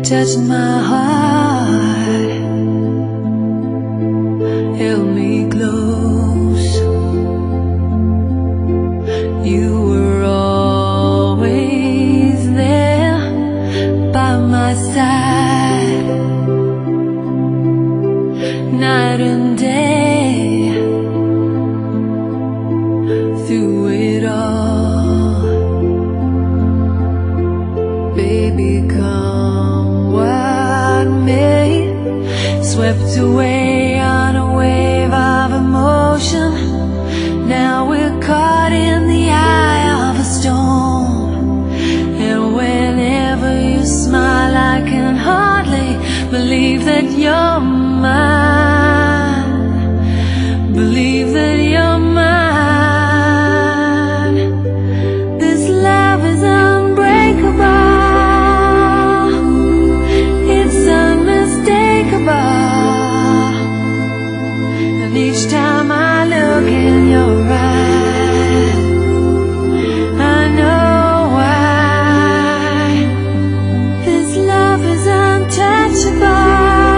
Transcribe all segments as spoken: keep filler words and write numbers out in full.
touched my heart, held me close. You were always there by my side, night and day, through it all. Baby, come what may, swept away on a wave of emotion. Now we're caught in the eye of a storm, and whenever you smile I can hardly believe that you're mine. Believe that you're mine. This love is unbreakable, it's unmistakable, and each time I look in your eyes, I know why. This love is untouchable,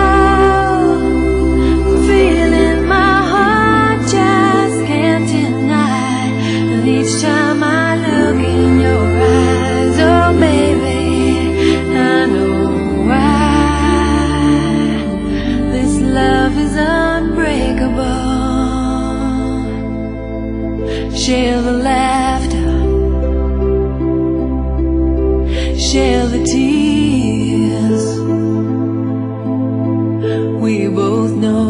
feeling my heart just can't deny. And each time I look in your eyes, oh baby, I know why. This love is unbreakable. Share the laughter, share the tears. We both know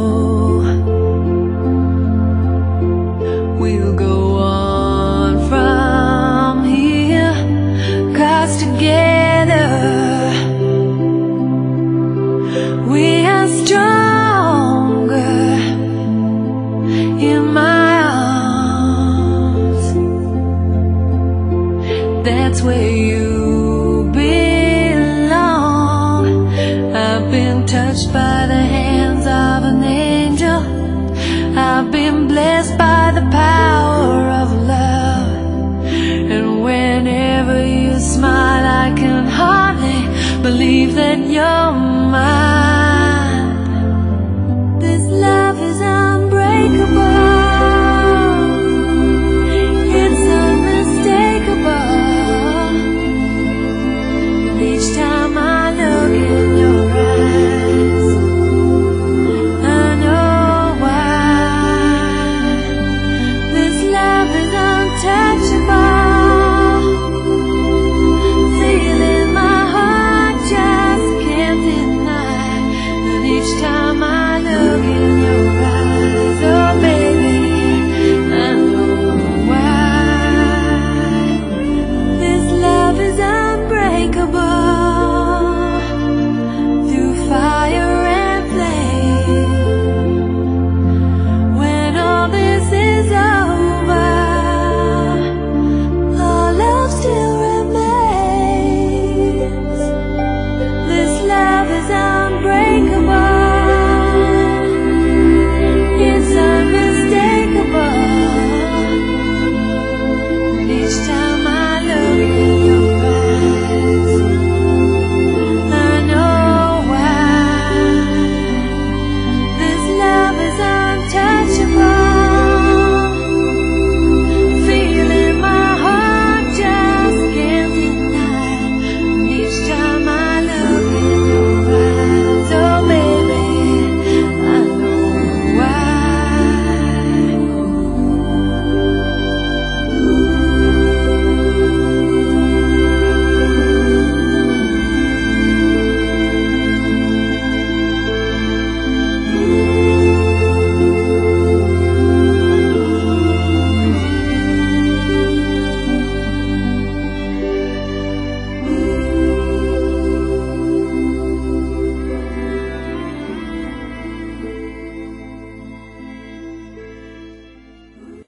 we'll go on from here, 'cause together we are stronger. In my arms, that's where you belong. I've been touched by the hands of an angel, I've been blessed by the power of love, and whenever you smile I can hardly believe that you're